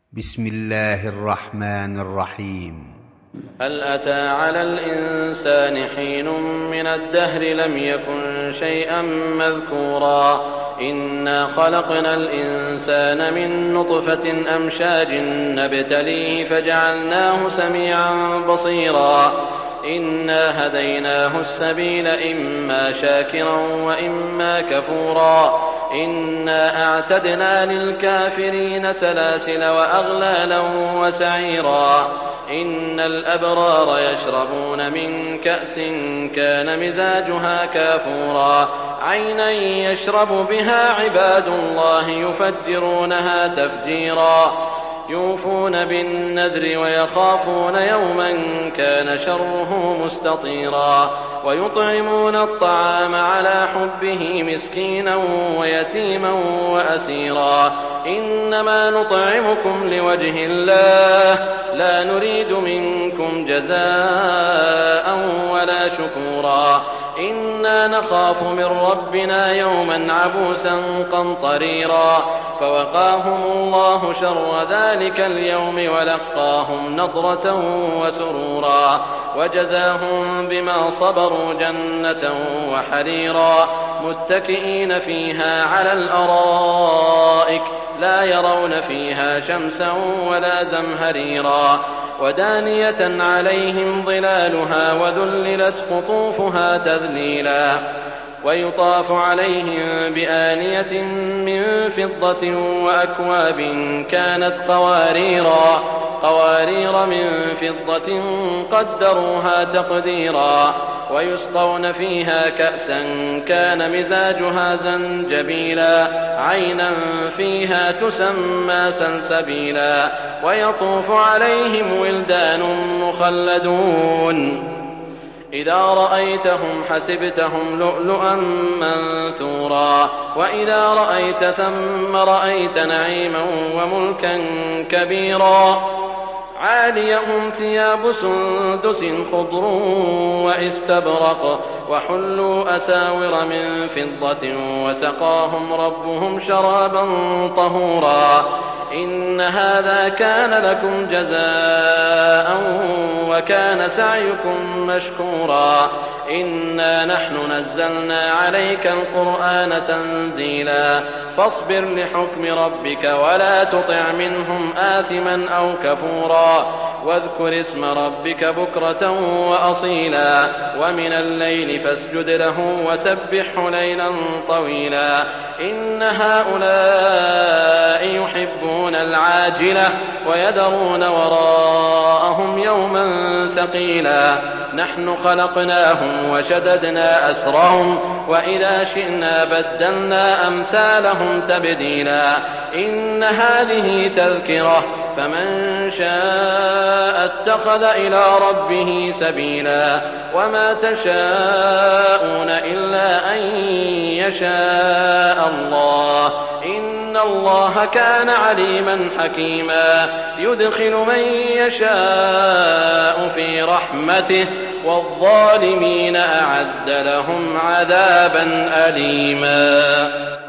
بسم الله الرحمن الرحيم. هل أتى على الإنسان حين من الدهر لم يكن شيئا مذكورا إنا خلقنا الإنسان من نطفة أمشاج نبتليه فجعلناه سميعا بصيرا إنا هديناه السبيل إما شاكرا وإما كفورا إنا أعتدنا للكافرين سلاسل وأغلالا وسعيرا إن الأبرار يشربون من كأس كان مزاجها كافورا عينا يشرب بها عباد الله يفجرونها تفجيرا يوفون بالنذر ويخافون يوما كان شره مستطيرا ويطعمون الطعام على حبه مسكينا ويتيما وأسيرا إنما نطعمكم لوجه الله لا نريد منكم جزاء ولا شكورا إنا نخاف من ربنا يوما عبوسا قمطريرا فوقاهم الله شر ذلك اليوم ولقاهم نضرة وسرورا وجزاهم بما صبروا جنة وحريرا متكئين فيها على الأرائك لا يرون فيها شمسا ولا زمهريرا ودانية عليهم ظلالها وذللت قطوفها تذليلا ويطاف عليهم بآنية من فضة وأكواب كانت قوارير من فضة قدروها تقديرا ويسقون فيها كأسا كان مزاجها زنجبيلا عينا فيها تسمى سلسبيلا ويطوف عليهم ولدان مخلدون إذا رأيتهم حسبتهم لؤلؤا منثورا وإذا رأيت ثم رأيت نعيما وملكا كبيرا عاليهم ثياب سندس خضر واستبرق وحلوا أساور من فضة وسقاهم ربهم شرابا طهورا إن هذا كان لكم جزاء وكان سعيكم مشكورا إنا نحن نزلنا عليك القرآن تنزيلا فاصبر لحكم ربك ولا تطع منهم آثما أو كفورا واذكر اسم ربك بكرة وأصيلا ومن الليل فاسجد له وسبحه ليلا طويلا إن هؤلاء يحبون العاجلة ويذرون وراءهم يوما ثقيلا نحن خلقناهم وشددنا أسرهم وإذا شئنا بدلنا أمثالهم تبديلا إن هذه تذكرة فمن شاء اتخذ إلى ربه سبيلا وما تشاءون إلا أن يشاء الله إن الله كان عليما حكيما يدخل من يشاء في رحمته والظالمين أعد لهم عذابا أليما.